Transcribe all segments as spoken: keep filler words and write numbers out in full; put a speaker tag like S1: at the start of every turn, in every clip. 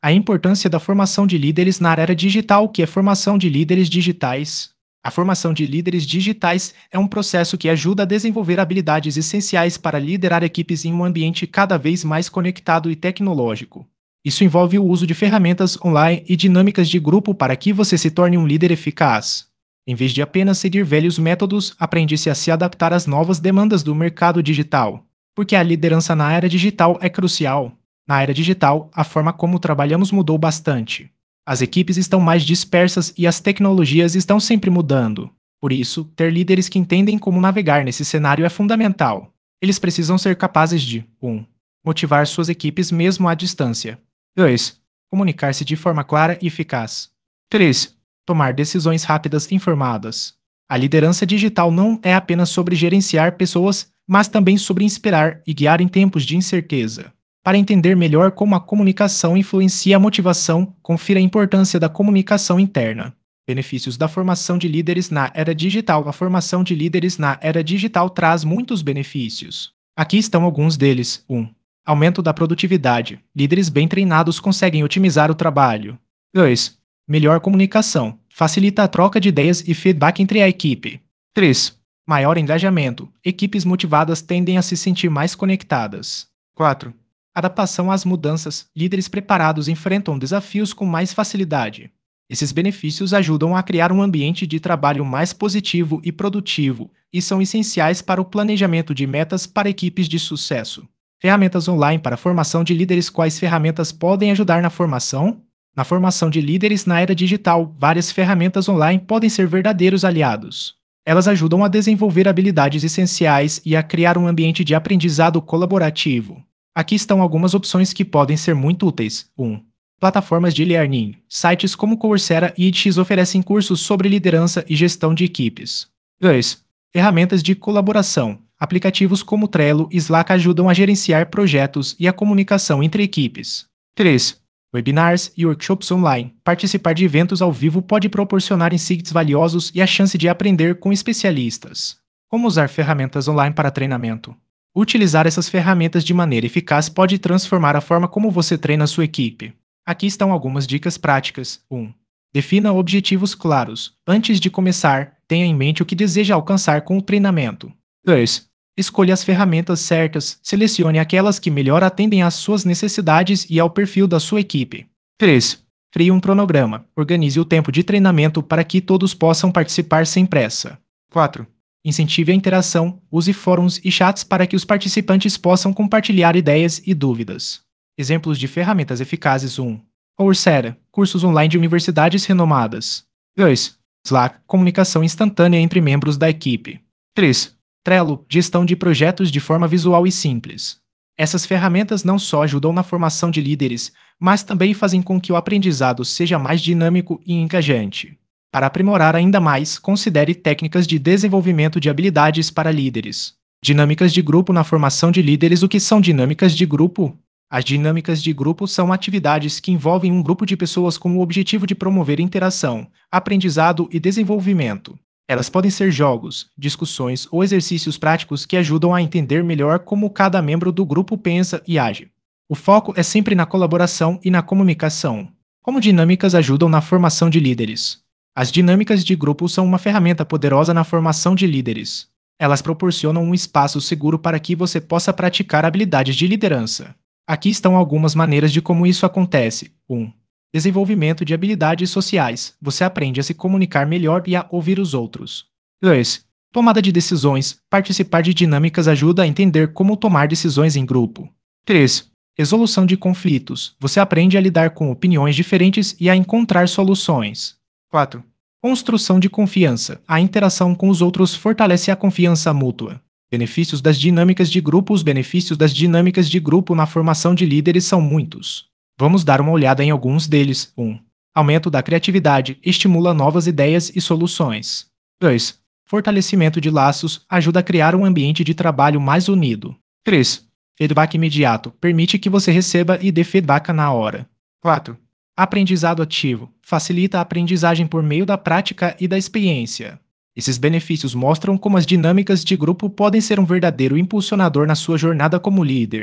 S1: A importância da formação de líderes na era digital, que é formação de líderes digitais. A formação de líderes digitais é um processo que ajuda a desenvolver habilidades essenciais para liderar equipes em um ambiente cada vez mais conectado e tecnológico. Isso envolve o uso de ferramentas online e dinâmicas de grupo para que você se torne um líder eficaz. Em vez de apenas seguir velhos métodos, aprende-se a se adaptar às novas demandas do mercado digital. Porque a liderança na era digital é crucial. Na era digital, a forma como trabalhamos mudou bastante. As equipes estão mais dispersas e as tecnologias estão sempre mudando. Por isso, ter líderes que entendem como navegar nesse cenário é fundamental. Eles precisam ser capazes de um motivar suas equipes mesmo à distância. dois Comunicar-se de forma clara e eficaz. três Tomar decisões rápidas e informadas. A liderança digital não é apenas sobre gerenciar pessoas, mas também sobre inspirar e guiar em tempos de incerteza. Para entender melhor como a comunicação influencia a motivação, confira a importância da comunicação interna. Benefícios da formação de líderes na era digital. A formação de líderes na era digital traz muitos benefícios. Aqui estão alguns deles. um Aumento da produtividade. Líderes bem treinados conseguem otimizar o trabalho. dois Melhor comunicação. Facilita a troca de ideias e feedback entre a equipe. três Maior engajamento. Equipes motivadas tendem a se sentir mais conectadas. quatro Adaptação às mudanças. Líderes preparados enfrentam desafios com mais facilidade. Esses benefícios ajudam a criar um ambiente de trabalho mais positivo e produtivo e são essenciais para o planejamento de metas para equipes de sucesso. Ferramentas online para a formação de líderes. Quais ferramentas podem ajudar na formação? Na formação de líderes na era digital, várias ferramentas online podem ser verdadeiros aliados. Elas ajudam a desenvolver habilidades essenciais e a criar um ambiente de aprendizado colaborativo. Aqui estão algumas opções que podem ser muito úteis. um Plataformas de e-learning. Sites como Coursera e edX oferecem cursos sobre liderança e gestão de equipes. dois Ferramentas de colaboração. Aplicativos como Trello e Slack ajudam a gerenciar projetos e a comunicação entre equipes. três Webinars e workshops online. Participar de eventos ao vivo pode proporcionar insights valiosos e a chance de aprender com especialistas. Como usar ferramentas online para treinamento? Utilizar essas ferramentas de maneira eficaz pode transformar a forma como você treina sua equipe. Aqui estão algumas dicas práticas. um Defina objetivos claros. Antes de começar, tenha em mente o que deseja alcançar com o treinamento. dois Escolha as ferramentas certas. Selecione aquelas que melhor atendem às suas necessidades e ao perfil da sua equipe. três Crie um cronograma. Organize o tempo de treinamento para que todos possam participar sem pressa. quatro Incentive a interação. Use fóruns e chats para que os participantes possam compartilhar ideias e dúvidas. Exemplos de ferramentas eficazes. um Coursera. Cursos online de universidades renomadas. dois Slack. Comunicação instantânea entre membros da equipe. três Trello. Gestão de projetos de forma visual e simples. Essas ferramentas não só ajudam na formação de líderes, mas também fazem com que o aprendizado seja mais dinâmico e engajante. Para aprimorar ainda mais, considere técnicas de desenvolvimento de habilidades para líderes. Dinâmicas de grupo na formação de líderes. O que são dinâmicas de grupo? As dinâmicas de grupo são atividades que envolvem um grupo de pessoas com o objetivo de promover interação, aprendizado e desenvolvimento. Elas podem ser jogos, discussões ou exercícios práticos que ajudam a entender melhor como cada membro do grupo pensa e age. O foco é sempre na colaboração e na comunicação. Como dinâmicas ajudam na formação de líderes? As dinâmicas de grupo são uma ferramenta poderosa na formação de líderes. Elas proporcionam um espaço seguro para que você possa praticar habilidades de liderança. Aqui estão algumas maneiras de como isso acontece. um Desenvolvimento de habilidades sociais. Você aprende a se comunicar melhor e a ouvir os outros. dois Tomada de decisões. Participar de dinâmicas ajuda a entender como tomar decisões em grupo. três Resolução de conflitos. Você aprende a lidar com opiniões diferentes e a encontrar soluções. quatro Construção de confiança. A interação com os outros fortalece a confiança mútua. Benefícios das dinâmicas de grupo. Os benefícios das dinâmicas de grupo na formação de líderes são muitos. Vamos dar uma olhada em alguns deles. um Aumento da criatividade. Estimula novas ideias e soluções. dois Fortalecimento de laços. Ajuda a criar um ambiente de trabalho mais unido. três Feedback imediato. Permite que você receba e dê feedback na hora. quatro Aprendizado ativo. Facilita a aprendizagem por meio da prática e da experiência. Esses benefícios mostram como as dinâmicas de grupo podem ser um verdadeiro impulsionador na sua jornada como líder.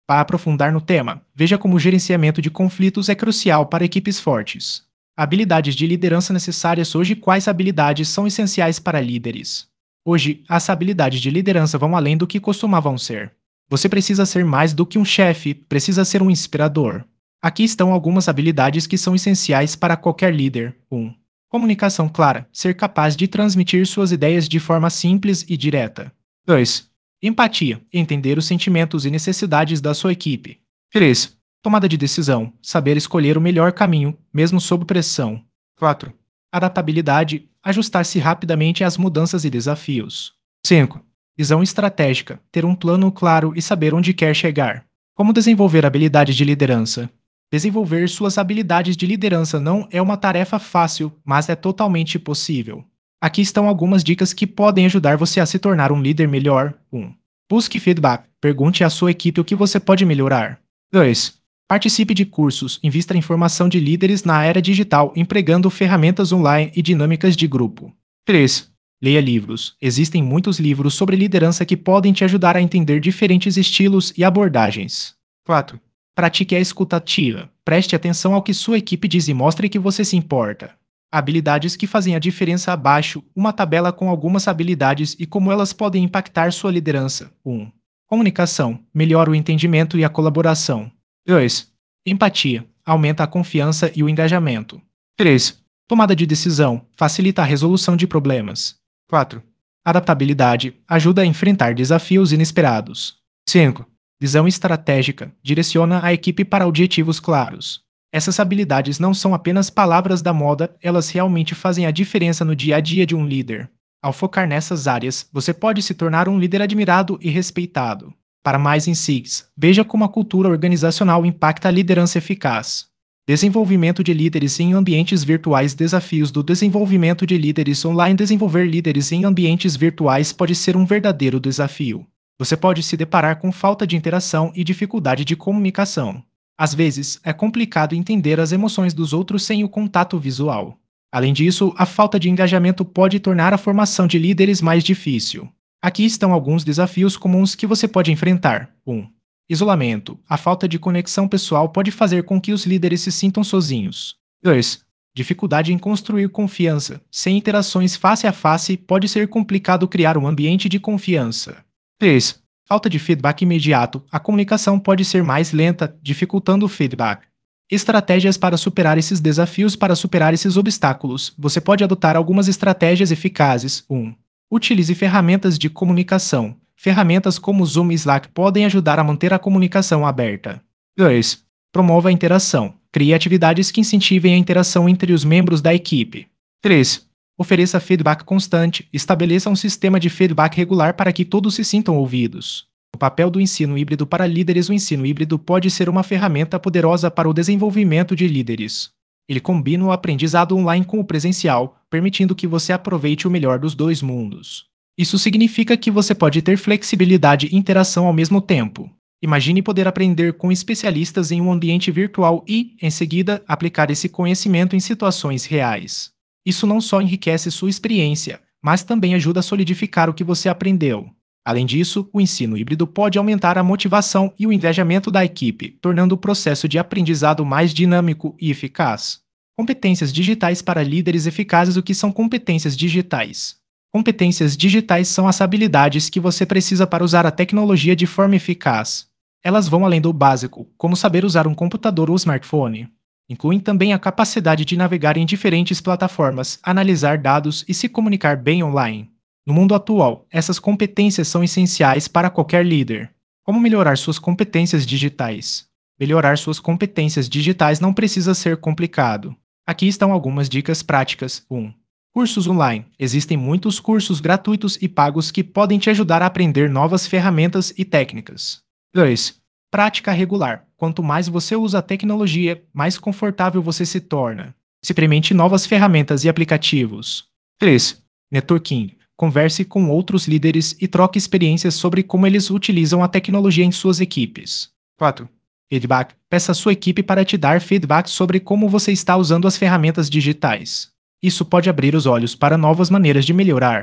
S1: Para aprofundar no tema, veja como o gerenciamento de conflitos é crucial para equipes fortes. Habilidades de liderança necessárias hoje. Quais habilidades são essenciais para líderes? Hoje, as habilidades de liderança vão além do que costumavam ser. Você precisa ser mais do que um chefe, precisa ser um inspirador. Aqui estão algumas habilidades que são essenciais para qualquer líder. um. Comunicação clara, ser capaz de transmitir suas ideias de forma simples e direta. dois. Empatia, entender os sentimentos e necessidades da sua equipe. três. Tomada de decisão, saber escolher o melhor caminho, mesmo sob pressão. quatro. Adaptabilidade, ajustar-se rapidamente às mudanças e desafios. cinco. Visão estratégica, ter um plano claro e saber onde quer chegar. Como desenvolver habilidades de liderança? Desenvolver suas habilidades de liderança não é uma tarefa fácil, mas é totalmente possível. Aqui estão algumas dicas que podem ajudar você a se tornar um líder melhor. um. Busque feedback. Pergunte à sua equipe o que você pode melhorar. dois. Participe de cursos. Invista em formação de líderes na era digital, empregando ferramentas online e dinâmicas de grupo. três. Leia livros. Existem muitos livros sobre liderança que podem te ajudar a entender diferentes estilos e abordagens. quatro. Pratique a escuta ativa. Preste atenção ao que sua equipe diz e mostre que você se importa. Habilidades que fazem a diferença. Abaixo, uma tabela com algumas habilidades e como elas podem impactar sua liderança. um. Comunicação. Melhora o entendimento e a colaboração. dois. Empatia. Aumenta a confiança e o engajamento. três. Tomada de decisão. Facilita a resolução de problemas. quatro. Adaptabilidade. Ajuda a enfrentar desafios inesperados. cinco. Visão estratégica. Direciona a equipe para objetivos claros. Essas habilidades não são apenas palavras da moda, elas realmente fazem a diferença no dia a dia de um líder. Ao focar nessas áreas, você pode se tornar um líder admirado e respeitado. Para mais insights, veja como a cultura organizacional impacta a liderança eficaz. Desenvolvimento de líderes em ambientes virtuais. Desafios do desenvolvimento de líderes online. Desenvolver líderes em ambientes virtuais pode ser um verdadeiro desafio. Você pode se deparar com falta de interação e dificuldade de comunicação. Às vezes, é complicado entender as emoções dos outros sem o contato visual. Além disso, a falta de engajamento pode tornar a formação de líderes mais difícil. Aqui estão alguns desafios comuns que você pode enfrentar. um. Isolamento. A falta de conexão pessoal pode fazer com que os líderes se sintam sozinhos. dois. Dificuldade em construir confiança. Sem interações face a face, pode ser complicado criar um ambiente de confiança. três. Falta de feedback imediato. A comunicação pode ser mais lenta, dificultando o feedback. Estratégias para superar esses desafios. Para superar esses obstáculos, você pode adotar algumas estratégias eficazes. um. Utilize ferramentas de comunicação. Ferramentas como Zoom e Slack podem ajudar a manter a comunicação aberta. dois. Promova a interação. Crie atividades que incentivem a interação entre os membros da equipe. três. Ofereça feedback constante. Estabeleça um sistema de feedback regular para que todos se sintam ouvidos. O papel do ensino híbrido para líderes. O ensino híbrido pode ser uma ferramenta poderosa para o desenvolvimento de líderes. Ele combina o aprendizado online com o presencial, permitindo que você aproveite o melhor dos dois mundos. Isso significa que você pode ter flexibilidade e interação ao mesmo tempo. Imagine poder aprender com especialistas em um ambiente virtual e, em seguida, aplicar esse conhecimento em situações reais. Isso não só enriquece sua experiência, mas também ajuda a solidificar o que você aprendeu. Além disso, o ensino híbrido pode aumentar a motivação e o engajamento da equipe, tornando o processo de aprendizado mais dinâmico e eficaz. Competências digitais para líderes eficazes. O que são competências digitais? Competências digitais são as habilidades que você precisa para usar a tecnologia de forma eficaz. Elas vão além do básico, como saber usar um computador ou smartphone. Incluem também a capacidade de navegar em diferentes plataformas, analisar dados e se comunicar bem online. No mundo atual, essas competências são essenciais para qualquer líder. Como melhorar suas competências digitais? Melhorar suas competências digitais não precisa ser complicado. Aqui estão algumas dicas práticas. um. Cursos online. Existem muitos cursos gratuitos e pagos que podem te ajudar a aprender novas ferramentas e técnicas. dois. Prática regular. Quanto mais você usa a tecnologia, mais confortável você se torna. Experimente novas ferramentas e aplicativos. três. Networking. Converse com outros líderes e troque experiências sobre como eles utilizam a tecnologia em suas equipes. quatro. Feedback. Peça à sua equipe para te dar feedback sobre como você está usando as ferramentas digitais. Isso pode abrir os olhos para novas maneiras de melhorar.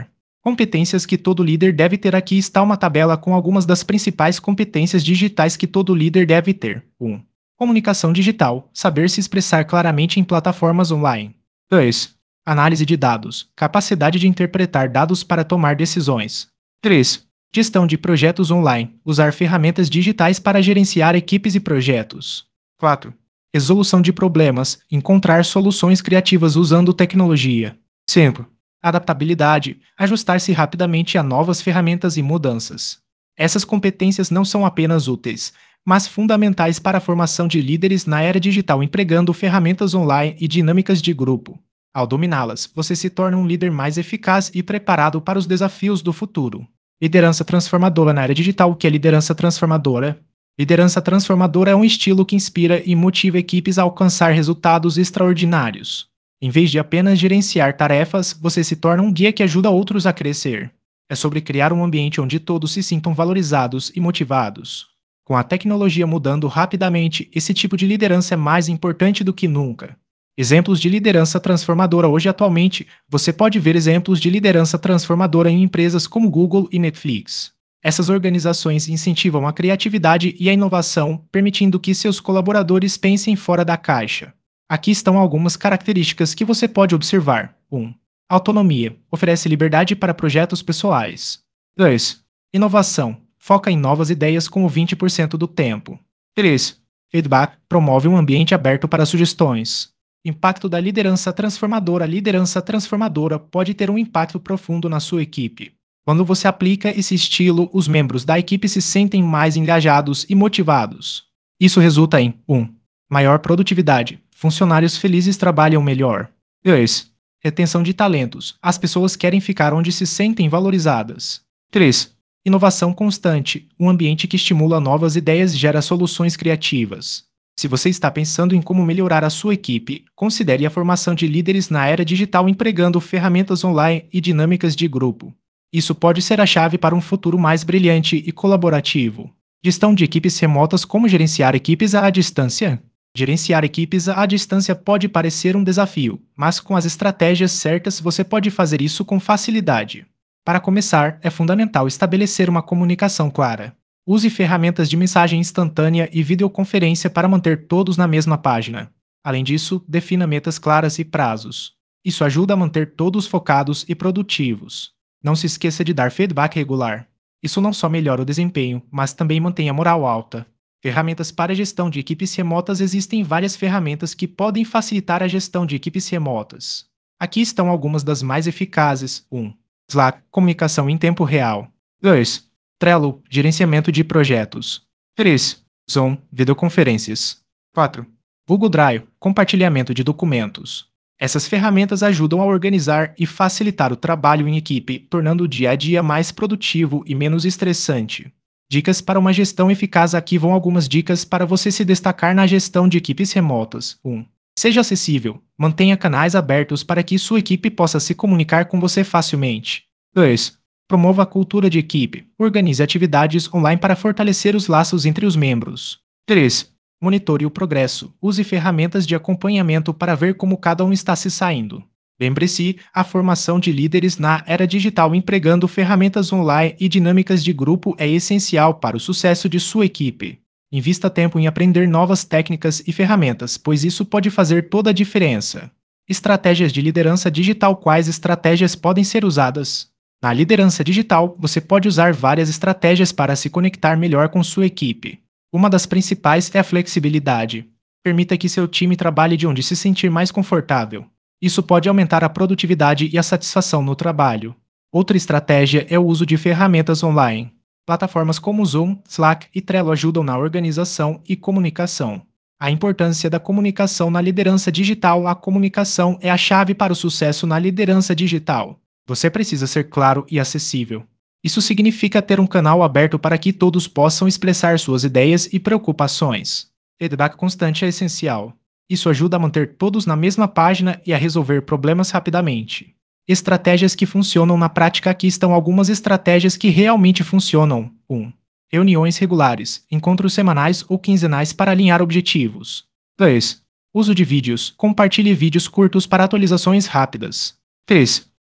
S1: Competências que todo líder deve ter. Aqui está uma tabela com algumas das principais competências digitais que todo líder deve ter. um. Comunicação digital, saber se expressar claramente em plataformas online. dois. Análise de dados, capacidade de interpretar dados para tomar decisões. três. Gestão de projetos online, usar ferramentas digitais para gerenciar equipes e projetos. quatro. Resolução de problemas, encontrar soluções criativas usando tecnologia. cinco. Adaptabilidade, ajustar-se rapidamente a novas ferramentas e mudanças. Essas competências não são apenas úteis, mas fundamentais para a formação de líderes na era digital empregando ferramentas online e dinâmicas de grupo. Ao dominá-las, você se torna um líder mais eficaz e preparado para os desafios do futuro. Liderança transformadora na era digital. O que é liderança transformadora? Liderança transformadora é um estilo que inspira e motiva equipes a alcançar resultados extraordinários. Em vez de apenas gerenciar tarefas, você se torna um guia que ajuda outros a crescer. É sobre criar um ambiente onde todos se sintam valorizados e motivados. Com a tecnologia mudando rapidamente, esse tipo de liderança é mais importante do que nunca. Exemplos de liderança transformadora. Hoje, atualmente, você pode ver exemplos de liderança transformadora em empresas como Google e Netflix. Essas organizações incentivam a criatividade e a inovação, permitindo que seus colaboradores pensem fora da caixa. Aqui estão algumas características que você pode observar. um. Autonomia. Oferece liberdade para projetos pessoais. dois. Inovação. Foca em novas ideias com vinte por cento do tempo. três. Feedback. Promove um ambiente aberto para sugestões. Impacto da liderança transformadora. A liderança transformadora pode ter um impacto profundo na sua equipe. Quando você aplica esse estilo, os membros da equipe se sentem mais engajados e motivados. Isso resulta em um. Maior produtividade. Funcionários felizes trabalham melhor. dois. Retenção de talentos. As pessoas querem ficar onde se sentem valorizadas. três. Inovação constante. Um ambiente que estimula novas ideias e gera soluções criativas. Se você está pensando em como melhorar a sua equipe, considere a formação de líderes na era digital empregando ferramentas online e dinâmicas de grupo. Isso pode ser a chave para um futuro mais brilhante e colaborativo. Gestão de equipes remotas. Como gerenciar equipes à distância? Gerenciar equipes à distância pode parecer um desafio, mas com as estratégias certas você pode fazer isso com facilidade. Para começar, é fundamental estabelecer uma comunicação clara. Use ferramentas de mensagem instantânea e videoconferência para manter todos na mesma página. Além disso, defina metas claras e prazos. Isso ajuda a manter todos focados e produtivos. Não se esqueça de dar feedback regular. Isso não só melhora o desempenho, mas também mantém a moral alta. Ferramentas para gestão de equipes remotas. Existem várias ferramentas que podem facilitar a gestão de equipes remotas. Aqui estão algumas das mais eficazes. um. Slack, comunicação em tempo real. dois. Trello, gerenciamento de projetos. três. Zoom, videoconferências. quatro. Google Drive, compartilhamento de documentos. Essas ferramentas ajudam a organizar e facilitar o trabalho em equipe, tornando o dia a dia mais produtivo e menos estressante. Dicas para uma gestão eficaz. Aqui vão algumas dicas para você se destacar na gestão de equipes remotas. um. Seja acessível. Mantenha canais abertos para que sua equipe possa se comunicar com você facilmente. dois. Promova a cultura de equipe. Organize atividades online para fortalecer os laços entre os membros. três. Monitore o progresso. Use ferramentas de acompanhamento para ver como cada um está se saindo. Lembre-se, a formação de líderes na era digital empregando ferramentas online e dinâmicas de grupo é essencial para o sucesso de sua equipe. Invista tempo em aprender novas técnicas e ferramentas, pois isso pode fazer toda a diferença. Estratégias de liderança digital. Quais estratégias podem ser usadas? Na liderança digital, você pode usar várias estratégias para se conectar melhor com sua equipe. Uma das principais é a flexibilidade. Permita que seu time trabalhe de onde se sentir mais confortável. Isso pode aumentar a produtividade e a satisfação no trabalho. Outra estratégia é o uso de ferramentas online. Plataformas como Zoom, Slack e Trello ajudam na organização e comunicação. A importância da comunicação na liderança digital. A comunicação é a chave para o sucesso na liderança digital. Você precisa ser claro e acessível. Isso significa ter um canal aberto para que todos possam expressar suas ideias e preocupações. Feedback constante é essencial. Isso ajuda a manter todos na mesma página e a resolver problemas rapidamente. Estratégias que funcionam na prática. Aqui estão algumas estratégias que realmente funcionam. um. Reuniões regulares, encontros semanais ou quinzenais para alinhar objetivos. dois. Uso de vídeos. Compartilhe vídeos curtos para atualizações rápidas. três.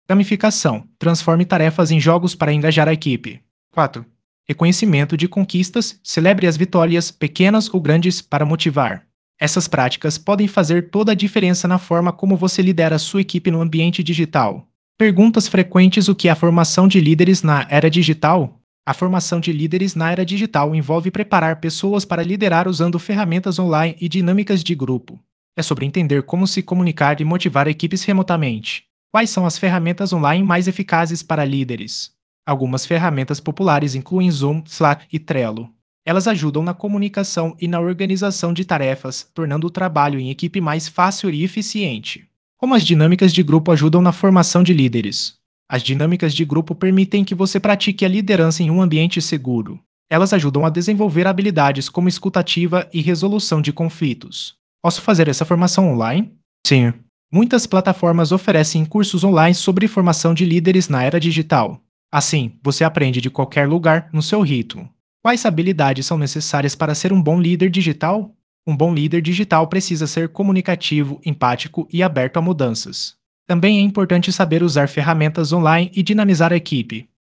S1: Gamificação. Transforme tarefas em jogos para engajar a equipe. quatro. Reconhecimento de conquistas. Celebre as vitórias, pequenas ou grandes, para motivar. Essas práticas podem fazer toda a diferença na forma como você lidera sua equipe no ambiente digital. Perguntas frequentes: o que é a formação de líderes na era digital? A formação de líderes na era digital envolve preparar pessoas para liderar usando ferramentas online e dinâmicas de grupo. É sobre entender como se comunicar e motivar equipes remotamente. Quais são as ferramentas online mais eficazes para líderes? Algumas ferramentas populares incluem Zoom, Slack e Trello. Elas ajudam na comunicação e na organização de tarefas, tornando o trabalho em equipe mais fácil e eficiente. Como as dinâmicas de grupo ajudam na formação de líderes? As dinâmicas de grupo permitem que você pratique a liderança em um ambiente seguro. Elas ajudam a desenvolver habilidades como escutativa e resolução de conflitos. Posso fazer essa formação online? Sim. Muitas plataformas oferecem cursos online sobre formação de líderes na era digital. Assim, você aprende de qualquer lugar, no seu ritmo. Quais habilidades são necessárias para ser um bom líder digital? Um bom líder digital precisa ser comunicativo, empático e aberto a mudanças. Também é importante saber usar ferramentas online e dinamizar a equipe.